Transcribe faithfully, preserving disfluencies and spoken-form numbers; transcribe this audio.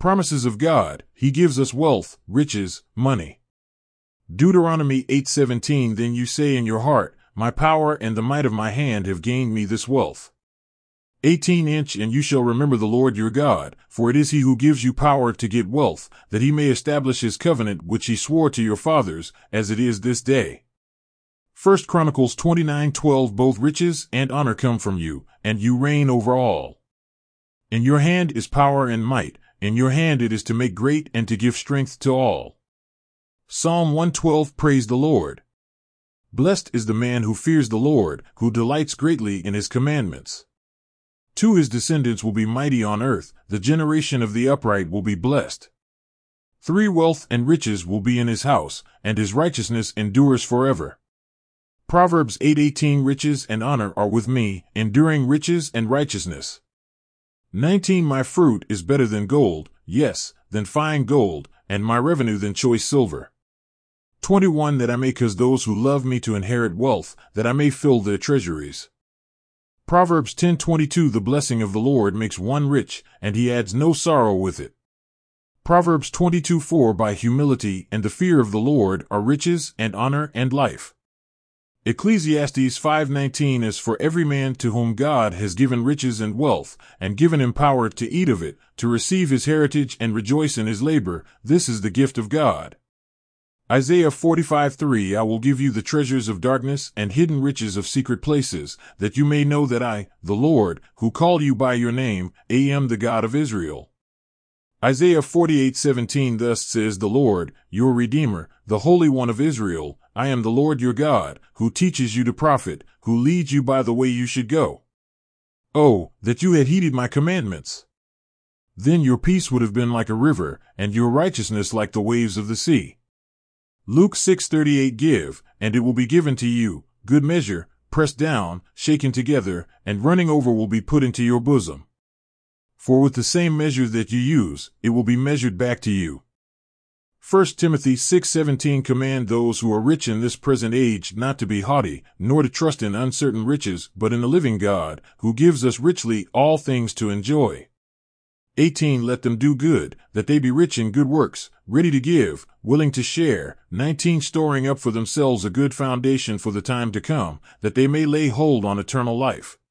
Promises of God. He gives us wealth, riches, money. Deuteronomy eight seventeen. Then you say in your heart, my power and the might of my hand have gained me this wealth. eighteen inch. And you shall remember the Lord your God, for it is he who gives you power to get wealth, that he may establish his covenant which he swore to your fathers, as it is this day. First Chronicles twenty-nine twelve. Both riches and honor come from you, and you reign over all. In your hand is power and might, in your hand it is to make great and to give strength to all. Psalm one twelve. Praise the Lord. Blessed is the man who fears the Lord, who delights greatly in his commandments. To his descendants will be mighty on earth, the generation of the upright will be blessed. Three. Wealth and riches will be in his house, and his righteousness endures forever. Proverbs eight eighteen. Riches and honor are with me, enduring riches and righteousness. nineteen. My fruit is better than gold, yes, than fine gold, and my revenue than choice silver. twenty-one. That I may cause those who love me to inherit wealth, that I may fill their treasuries. Proverbs ten twenty-two. The blessing of the Lord makes one rich, and he adds no sorrow with it. Proverbs twenty-two four. By humility and the fear of the Lord are riches and honor and life. Ecclesiastes five nineteen. As for every man to whom God has given riches and wealth, and given him power to eat of it, to receive his heritage and rejoice in his labor, this is the gift of God. Isaiah forty-five three. I will give you the treasures of darkness and hidden riches of secret places, that you may know that I, the Lord, who call you by your name, am the God of Israel. Isaiah forty-eight seventeen. Thus says the Lord, your Redeemer, the Holy One of Israel, I am the Lord your God, who teaches you to profit, who leads you by the way you should go. Oh, that you had heeded my commandments! Then your peace would have been like a river, and your righteousness like the waves of the sea. Luke six thirty-eight. Give, and it will be given to you, good measure, pressed down, shaken together, and running over will be put into your bosom. For with the same measure that you use, it will be measured back to you. First Timothy six seventeen. Command those who are rich in this present age not to be haughty, nor to trust in uncertain riches, but in the living God, who gives us richly all things to enjoy. eighteen. Let them do good, that they be rich in good works, ready to give, willing to share. nineteen. Storing up for themselves a good foundation for the time to come, that they may lay hold on eternal life.